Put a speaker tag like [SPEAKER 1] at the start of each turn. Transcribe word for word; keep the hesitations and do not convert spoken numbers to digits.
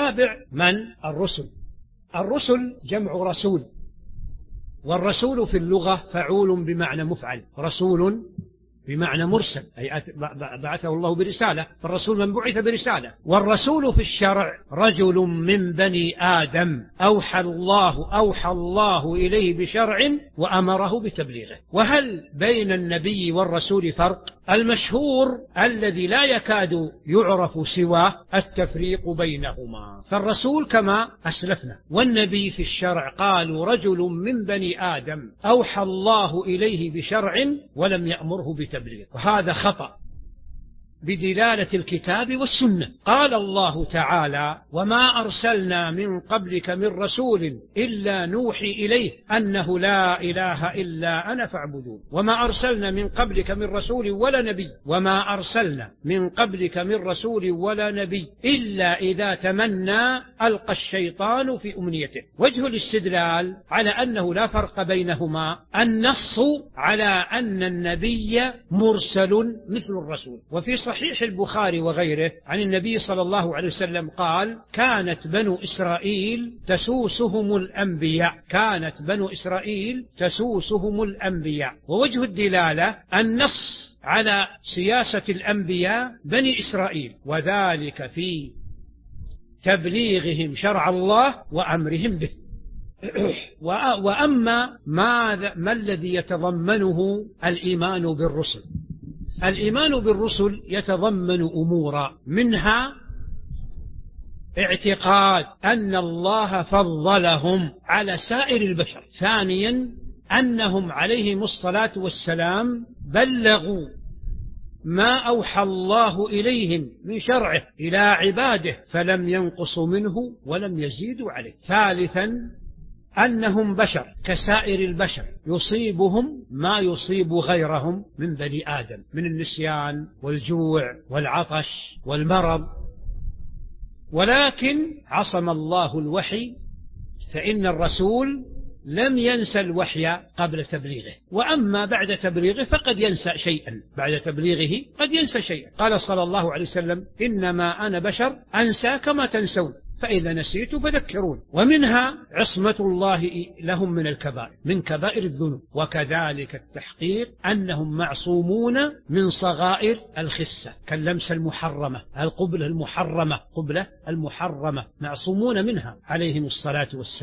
[SPEAKER 1] الرابع من؟ الرسل. الرسل جمع رسول، والرسول في اللغة فعول بمعنى مفعل، رسول بمعنى مرسل، أي بعثه الله برسالة، فالرسول من بعث برسالة. والرسول في الشرع رجل من بني آدم أوحى الله أوحى الله إليه بشرع وأمره بتبليغه. وهل بين النبي والرسول فرق؟ المشهور الذي لا يكاد يعرف سواه التفريق بينهما، فالرسول كما أسلفنا، والنبي في الشرع قالوا رجل من بني آدم أوحى الله إليه بشرع ولم يأمره بتبليغ، وهذا خطأ بدلالة الكتاب والسنة. قال الله تعالى: وما أرسلنا من قبلك من رسول إلا نوحي إليه أنه لا إله إلا أنا فاعبدون. وما أرسلنا من قبلك من رسول ولا نبي وما أرسلنا من قبلك من رسول ولا نبي إلا إذا تمنى ألقى الشيطان في أمنيته. وجه الاستدلال على أنه لا فرق بينهما النص على أن النبي مرسل مثل الرسول. وفي صحيح البخاري وغيره عن النبي صلى الله عليه وسلم قال: كانت بنو إسرائيل تسوسهم الأنبياء كانت بنو إسرائيل تسوسهم الأنبياء. ووجه الدلالة النص على سياسة الأنبياء بني إسرائيل، وذلك في تبليغهم شرع الله وأمرهم به. وأما ما الذي يتضمنه الإيمان بالرسل؟ الإيمان بالرسل يتضمن أمورا، منها اعتقاد أن الله فضلهم على سائر البشر، ثانيا أنهم عليهم الصلاة والسلام بلغوا ما أوحى الله إليهم من شرعه إلى عباده فلم ينقصوا منه ولم يزيدوا عليه، ثالثا أنهم بشر كسائر البشر يصيبهم ما يصيب غيرهم من بني آدم من النسيان والجوع والعطش والمرض، ولكن عصم الله الوحي، فإن الرسول لم ينسى الوحي قبل تبليغه، وأما بعد تبليغه فقد ينسى شيئا، بعد تبليغه قد ينسى شيئا. قال صلى الله عليه وسلم: إنما أنا بشر أنسى كما تنسون، فإذا نسيت فذكرون. ومنها عصمة الله لهم من الكبائر من كبائر الذنوب، وكذلك التحقيق أنهم معصومون من صغائر الخسة كاللمسة المحرمة، القبلة المحرمة قبلة المحرمة معصومون منها عليهم الصلاة والسلام.